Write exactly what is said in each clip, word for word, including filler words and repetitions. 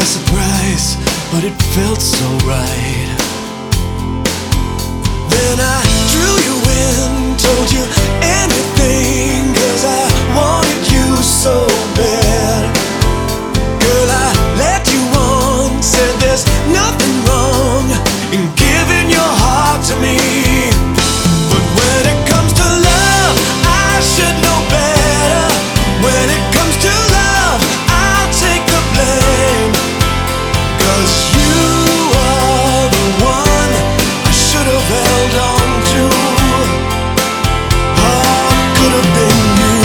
by surprise, but it felt so right. Then I drew you in, told you anything, 'cause I wanted you so bad. Girl, I led you on, said there's nothing wrong in giving your heart to me. But when it comes to love, I should know better. When it comes to love, I'll take the blame. 'Cause you are the one I should have held on to. Oh, it could have been you.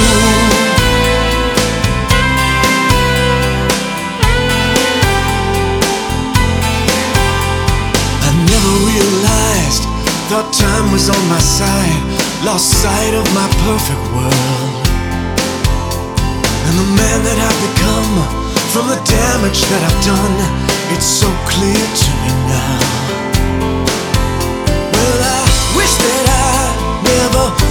I never realized, thought time was on my side, lost sight of my perfect world. And the man that I've become, from the damage that I've done, it's so clear to me now. Well, I wish that I never